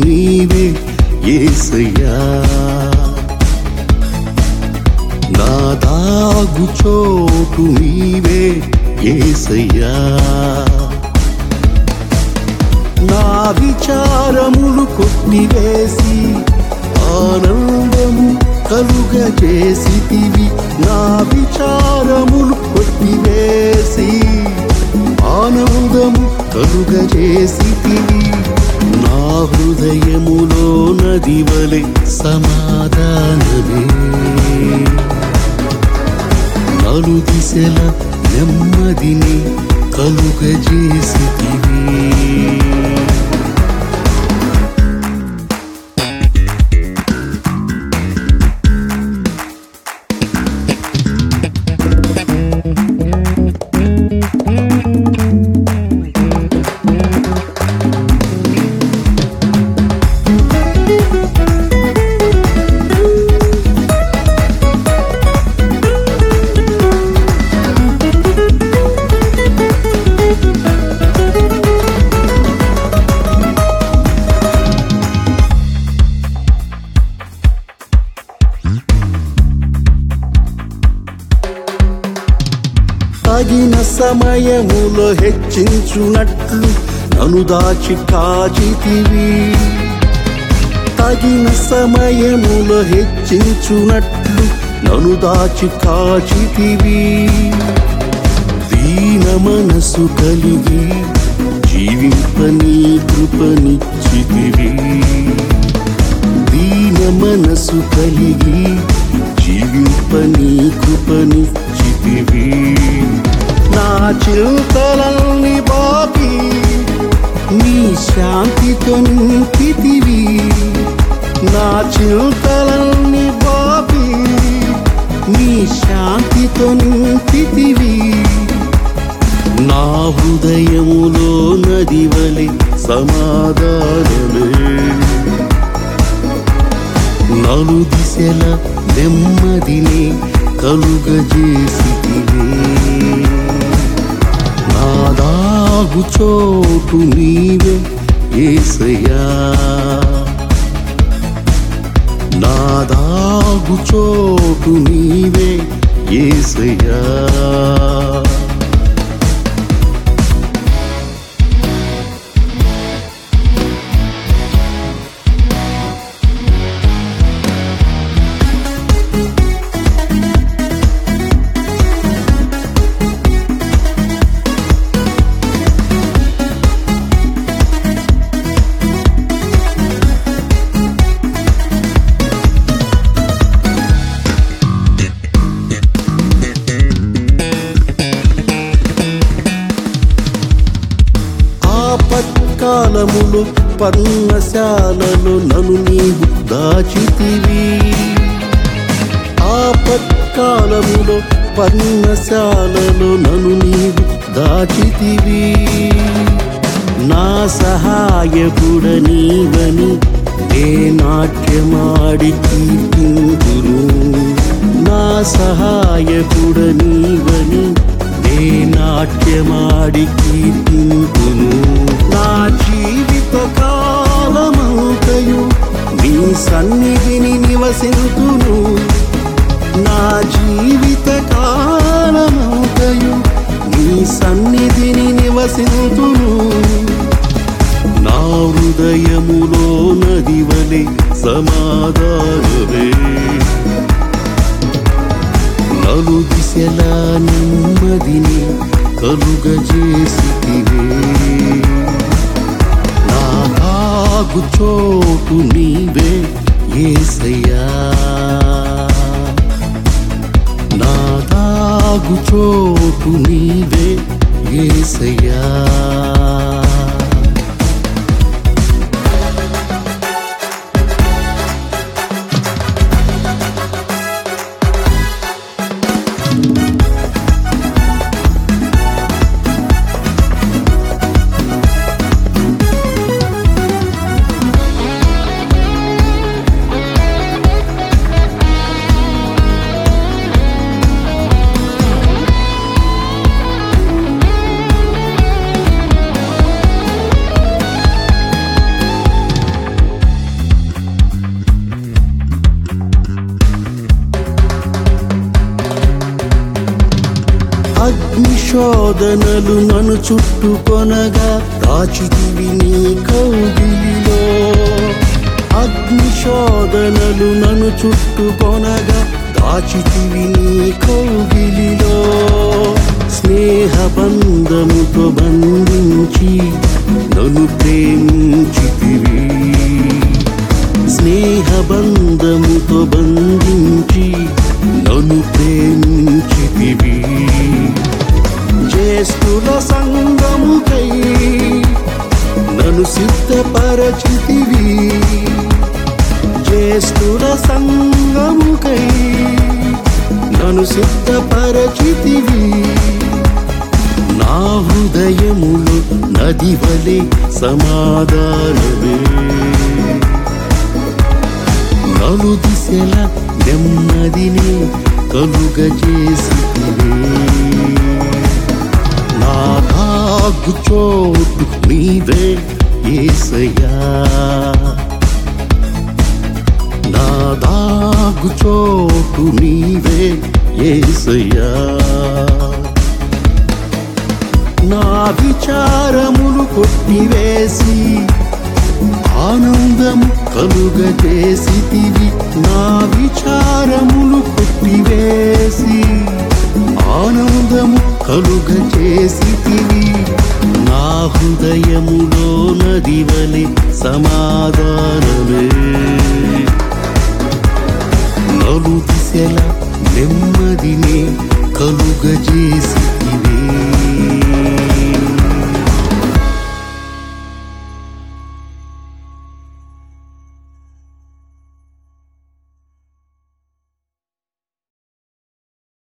నీవే యేసయ్యా, నా దాగు చోటు నీవే యేసయ్యా, నా విచారములు కొట్టివేసి ఆనందము కలుగజేసితివి, నా విచారములు కొట్టివేసి ఆనందము కలుగజేసితివి, నా హృదయములో నది వలె సమాధానమే, నలు దిశల నెమ్మదిని కలుగజేసితివి. తగిన సమయములో హెచ్చించునట్లు నన్ను దాచి కాచితివి, తగిన సమయములో హెచ్చించునట్లు నన్ను దాచి కాచితివి, దీన మనసు కలిగి జీవింపని కృపనిచ్చితివి, దీన మనసు కలిగి జీవింపని కృపనిచ్చితివి, నా చింతలన్నీ బాపి నీ శాంతితో నింపితివి, నా చింతలన్నీ బాపి నీ శాంతితో నింపితివి, నా హృదయములో నది వలె సమాధానమే, నలు దిశల నెమ్మదిని కలుగజేసితివే, నా దాగు చోటు నీవే యేసయ్యా, నా దాగు చోటు నీవే యేసయ్యా. ఆపత్కాలములో పర్ణశాలలో నన్ను నీవు దాచితివి, ఆపత్కాలములో పర్ణశాలలో నన్ను నీవు దాచితివి, నా సహాయకుడ నీవని నే నాట్యమాడి కీర్తింతును, నా సహాయకుడ నీవని నే నాట్యమాడి కీర్తింతును, నా జీవిత కాలమంతయు నీ సన్నిధిని నివసింతును, నా జీవిత కాలమంతయు నీ సన్నిధిని నివసింతును, నా హృదయములో నది వలె సమాధానమే, నలు దిశల నెమ్మదిని కలుగజేసితివే, నా దాగు చోటు నీవే యేసయ్యా, నా దాగు చోటు నీవే యేసయ్యా. శోధనలు నన్ను చుట్టుకొనగా దాచితివి నీ కౌగిలిలో. అగ్ని శోధనలు నన్ను చుట్టుకొనగా దాచితివి నీ కౌగిలిలో. స్నేహ బంధముతో బంధించి నన్ను ప్రేమించితివి. స్నేహ బంధముతో బంధించి నన్ను ప్రేమించితివి. జ్యేష్ఠుల సంగముకై నన్ను సిద్ధపరచితివి. జ్యేష్ఠుల సంగముకై నన్ను సిద్ధపరచితివి. నా హృదయములో నది వలె సమాధానమే. నలు దిశల నెమ్మదిని కలుగజేసితివే. నా దాగు చోటు నీవే యేసయ్యా. నా దాగు చోటు నీవే యేసయ్యా. నా విచారములు కొట్టివేసి ఆనందము కలుగజేసితివి. నా విచారములు కొట్టివేసి ఆనందము కలుగజేసితివి. నా హృదయములో నది వలె సమాధానమే.